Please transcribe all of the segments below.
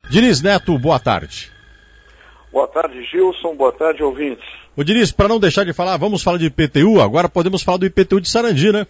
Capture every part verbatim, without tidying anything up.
Diniz Neto, boa tarde. Boa tarde, Gilson. Boa tarde, ouvintes. Ô Diniz, para não deixar de falar, vamos falar de I P T U, agora podemos falar do I P T U de Sarandi, né?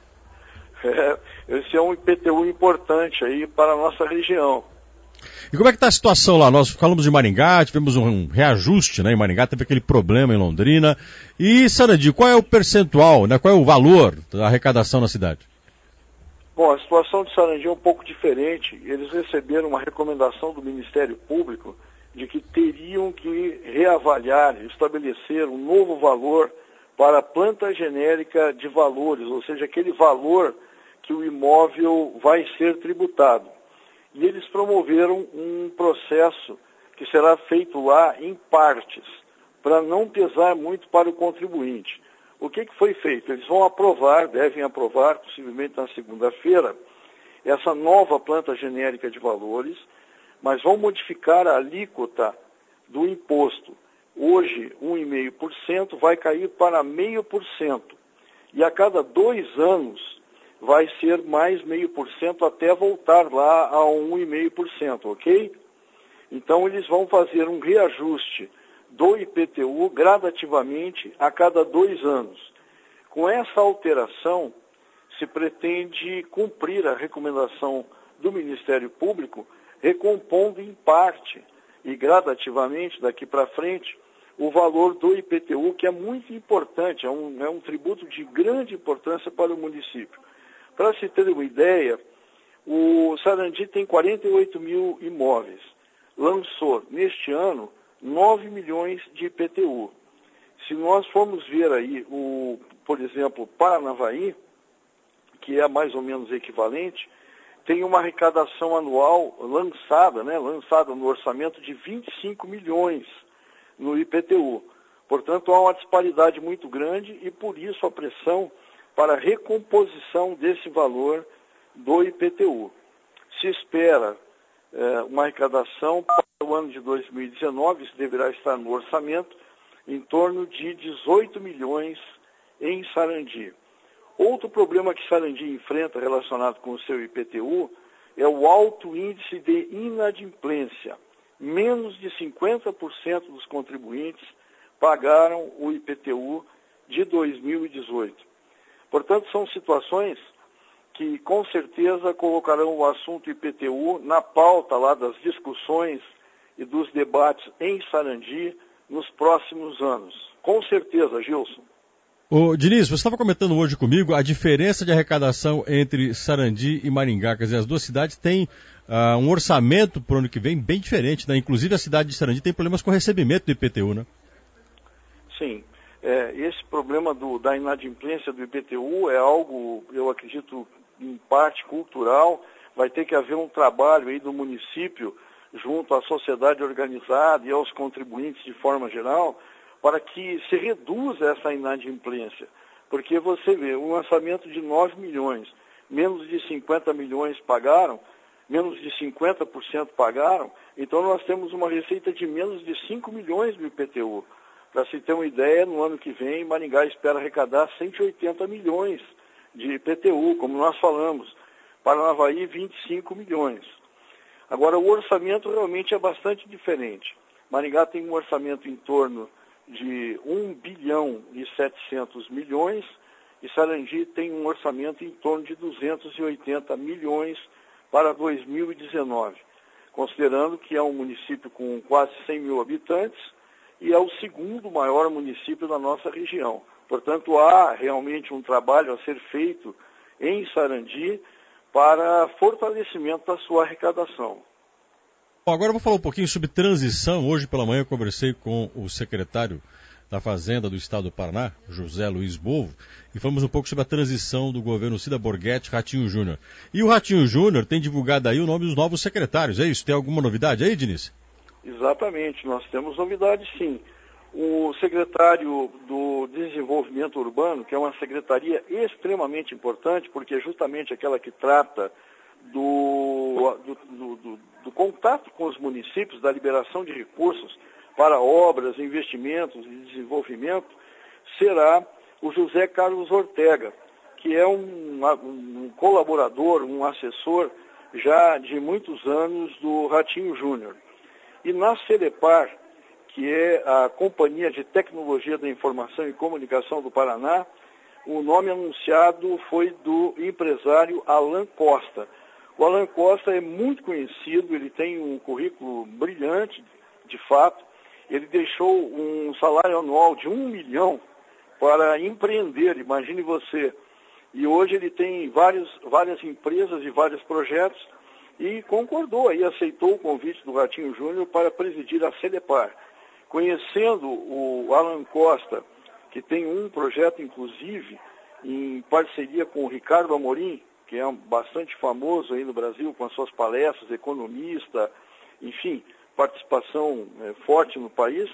É, esse é um I P T U importante aí para a nossa região. E como é que está a situação lá? Nós falamos de Maringá, tivemos um reajuste, né? Em Maringá teve aquele problema em Londrina. E Sarandi, qual é o percentual, né? Qual é o valor da arrecadação na cidade? Bom, a situação de Sarandi é um pouco diferente. Eles receberam uma recomendação do Ministério Público de que teriam que reavaliar, estabelecer um novo valor para a planta genérica de valores, ou seja, aquele valor que o imóvel vai ser tributado. E eles promoveram um processo que será feito lá em partes, para não pesar muito para o contribuinte. O que, que foi feito? Eles vão aprovar, devem aprovar, possivelmente na segunda-feira, essa nova planta genérica de valores, mas vão modificar a alíquota do imposto. Hoje, um vírgula cinco por cento vai cair para zero vírgula cinco por cento. E a cada dois anos vai ser mais zero vírgula cinco por cento até voltar lá a um vírgula cinco por cento, ok? Então, eles vão fazer um reajuste do I P T U gradativamente a cada dois anos. Com essa alteração, se pretende cumprir a recomendação do Ministério Público, recompondo em parte e gradativamente daqui para frente o valor do I P T U, que é muito importante, é um, é um tributo de grande importância para o município. Para se ter uma ideia, o Sarandi tem quarenta e oito mil imóveis. Lançou neste ano nove milhões de I P T U. Se nós formos ver aí, o, por exemplo, Paranavaí, que é mais ou menos equivalente, tem uma arrecadação anual lançada, né, lançada no orçamento de vinte e cinco milhões no I P T U. Portanto, há uma disparidade muito grande e, por isso, a pressão para a recomposição desse valor do I P T U. Se espera eh, uma arrecadação para o ano de dois mil e dezenove, isso deverá estar no orçamento, em torno de dezoito milhões em Sarandi. Outro problema que Sarandi enfrenta relacionado com o seu I P T U é o alto índice de inadimplência. Menos de cinquenta por cento dos contribuintes pagaram o I P T U de dois mil e dezoito. Portanto, são situações que com certeza colocarão o assunto I P T U na pauta lá das discussões e dos debates em Sarandi nos próximos anos. Com certeza, Gilson. Ô, Diniz, você estava comentando hoje comigo a diferença de arrecadação entre Sarandi e Maringá. Quer dizer, as duas cidades têm uh, um orçamento para o ano que vem bem diferente, né? Inclusive a cidade de Sarandi tem problemas com o recebimento do I P T U, né? Sim. É, esse problema do, da inadimplência do I P T U é algo, eu acredito, em parte cultural. Vai ter que haver um trabalho aí do município junto à sociedade organizada e aos contribuintes de forma geral, para que se reduza essa inadimplência. Porque você vê, um orçamento de nove milhões, menos de cinquenta milhões pagaram, menos de cinquenta por cento pagaram, então nós temos uma receita de menos de cinco milhões do I P T U. Para se ter uma ideia, no ano que vem, Maringá espera arrecadar cento e oitenta milhões de I P T U, como nós falamos. Paranavaí, vinte e cinco milhões. Agora, o orçamento realmente é bastante diferente. Maringá tem um orçamento em torno de um bilhão e setecentos milhões e Sarandi tem um orçamento em torno de duzentos e oitenta milhões para dois mil e dezenove, considerando que é um município com quase cem mil habitantes e é o segundo maior município da nossa região. Portanto, há realmente um trabalho a ser feito em Sarandi para fortalecimento da sua arrecadação. Bom, agora eu vou falar um pouquinho sobre transição. Hoje pela manhã eu conversei com o secretário da Fazenda do Estado do Paraná, José Luiz Bovo, e falamos um pouco sobre a transição do governo Cida Borghetti Ratinho Júnior. E o Ratinho Júnior tem divulgado aí o nome dos novos secretários, é isso? Tem alguma novidade aí, Diniz? Exatamente, nós temos novidade sim. O secretário do Desenvolvimento Urbano, que é uma secretaria extremamente importante, porque é justamente aquela que trata do, do, do, do, do contato com os municípios, da liberação de recursos para obras, investimentos e desenvolvimento, será o José Carlos Ortega, que é um, um colaborador, um assessor já de muitos anos do Ratinho Júnior. E na Celepar, que é a Companhia de Tecnologia da Informação e Comunicação do Paraná, o nome anunciado foi do empresário Alan Costa. O Alan Costa é muito conhecido, ele tem um currículo brilhante, de fato. Ele deixou um salário anual de um milhão para empreender, imagine você. E hoje ele tem vários, várias empresas e vários projetos e concordou e aceitou o convite do Ratinho Júnior para presidir a Celepar. Conhecendo o Alan Costa, que tem um projeto, inclusive, em parceria com o Ricardo Amorim, que é bastante famoso aí no Brasil, com as suas palestras, economista, enfim, participação é, forte no país,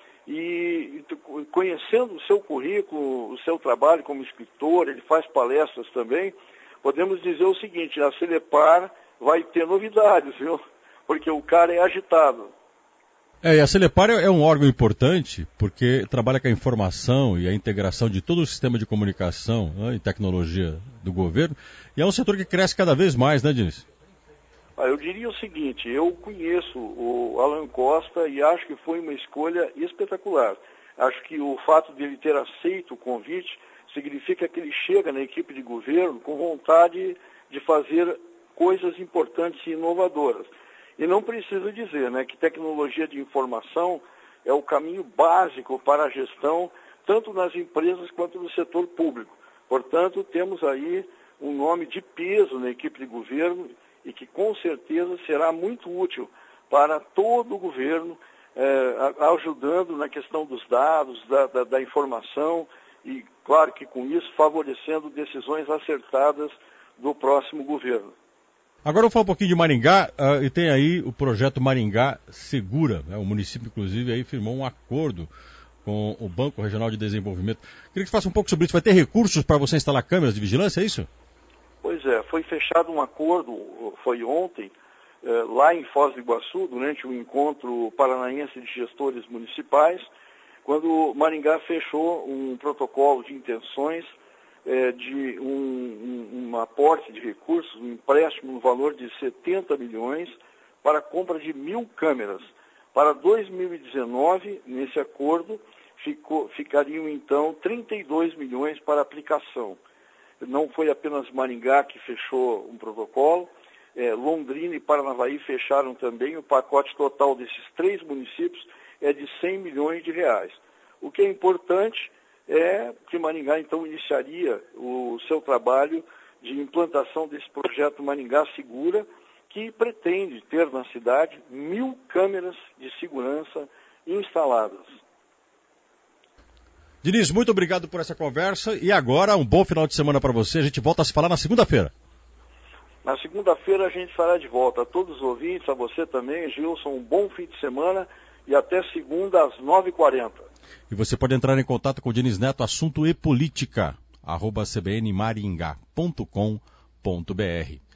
e, e conhecendo o seu currículo, o seu trabalho como escritor, ele faz palestras também, podemos dizer o seguinte, a Celepar vai ter novidades, viu? Porque o cara é agitado. É, e a Celepar é um órgão importante porque trabalha com a informação e a integração de todo o sistema de comunicação, né, e tecnologia do governo, e é um setor que cresce cada vez mais, né, Diniz? Ah, eu diria o seguinte, eu conheço o Alan Costa e acho que foi uma escolha espetacular. Acho que o fato de ele ter aceito o convite significa que ele chega na equipe de governo com vontade de fazer coisas importantes e inovadoras. E não preciso dizer, né, que tecnologia de informação é o caminho básico para a gestão, tanto nas empresas quanto no setor público. Portanto, temos aí um nome de peso na equipe de governo e que com certeza será muito útil para todo o governo, eh, ajudando na questão dos dados, da, da, da informação e, claro que com isso, favorecendo decisões acertadas do próximo governo. Agora eu vou falar um pouquinho de Maringá, uh, e tem aí o projeto Maringá Segura, né? O município, inclusive, aí firmou um acordo com o Banco Regional de Desenvolvimento. Queria que você faça um pouco sobre isso. Vai ter recursos para você instalar câmeras de vigilância, é isso? Pois é, foi fechado um acordo, foi ontem, eh, lá em Foz do Iguaçu, durante o encontro paranaense de gestores municipais, quando Maringá fechou um protocolo de intenções É, de um, um, um aporte de recursos, um empréstimo no valor de setenta milhões para a compra de mil câmeras. Para dois mil e dezenove, nesse acordo, ficou, ficariam então trinta e dois milhões para aplicação. Não foi apenas Maringá que fechou um protocolo, é, Londrina e Paranavaí fecharam também. O pacote total desses três municípios é de cem milhões de reais. O que é importante é que Maringá, então, iniciaria o seu trabalho de implantação desse projeto Maringá Segura, que pretende ter na cidade mil câmeras de segurança instaladas. Diniz, muito obrigado por essa conversa e agora um bom final de semana para você. A gente volta a se falar na segunda-feira. Na segunda-feira a gente estará de volta. A todos os ouvintes, a você também, Gilson, um bom fim de semana e até segunda às nove e quarenta. E você pode entrar em contato com o Diniz Neto, assunto e política, arroba c b n maringá ponto com ponto b r.